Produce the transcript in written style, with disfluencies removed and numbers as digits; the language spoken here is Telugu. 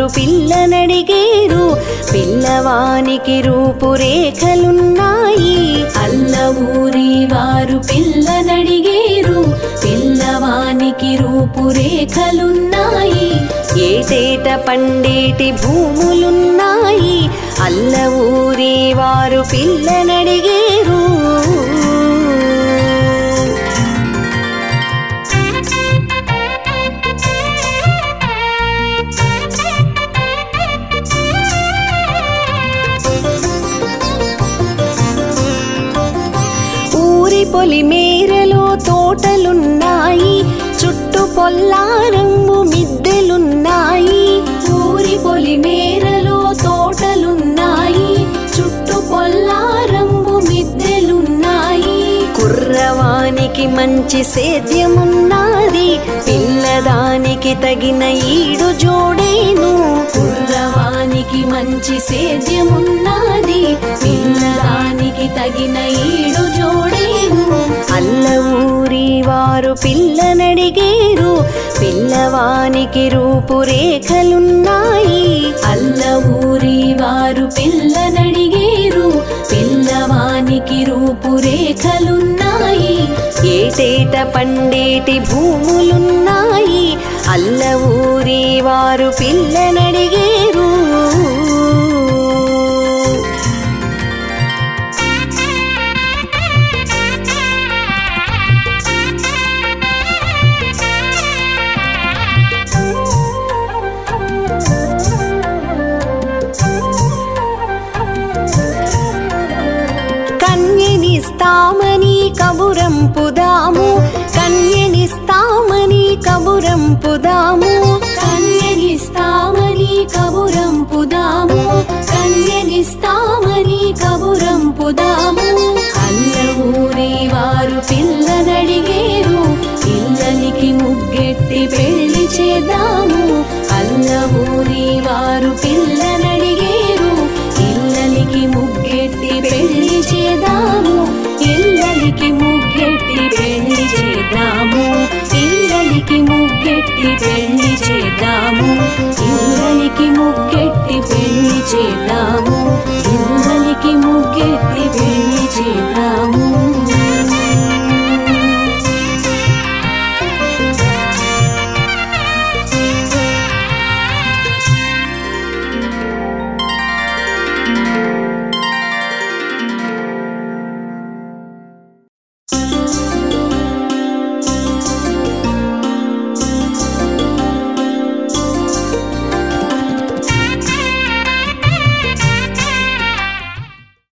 వారు పిల్లనడిగేరు, పిల్లవానికి రూపురేఖలున్నాయి. అల్ల ఊరి వారు పిల్లనడిగేరు, పిల్లవానికి రూపురేఖలున్నాయి. ఏటేట పండేటి భూములున్నాయి, అల్ల ఊరి వారు పిల్లనడిగేరు. ఊరి పొలిమేరలో తోటలున్నాయి, చుట్టూ పొల్లారంగు మిద్దెలున్నాయి. ఊరి పొలిమేరలో తోటలున్నాయి, చుట్టూ పొల్లారంగు మిద్దెలున్నాయి. కుర్రవానికి మంచి సేద్యమున్నది, పిల్లదానికి తగిన ఈడు జోడేను. కుర్రవానికి మంచి సేద్యమున్నది, పిల్లదానికి తగిన ఈడు జోడేను. అల్ల ఊరి వారు పిల్లనడిగేరు, పిల్లవానికి రూపురేఖలున్నాయి. అల్ల ఊరి వారు పిల్లనడిగేరు, పిల్లవానికి రూపురేఖలున్నాయి. ఏటేట పండేటి భూములున్నాయి, అల్ల ఊరి వారు పిల్లనడిగేరు. కన్యనిస్తామని కబురంపుదాము, కన్యనిస్తామని కబురంపుదాము. కన్యనిస్తామని కబురంపుదాము, కన్యనిస్తామని కబురంపుదాము. అల్ల ఊరి వారు పిల్లనడిగేరు, పిల్లనికి ముగ్గెట్టి పెళ్లి చేద్దాము. అల్ల ఊరి వారు పిల్లనడిగేరు, పిల్లనికి ముగ్గెట్టి పెళ్లి చేద్దాము. ఇల్లలికి ముగ్గెట్టి పెళ్లి చేద్దాము, ఇల్లలికి ముగ్గెట్టి పెళ్లి చేద్దాము. ఇల్లలికి ముగ్గెట్టి పెళ్లి చేద్దాము, ఇల్లలికి ముగ్గెట్టి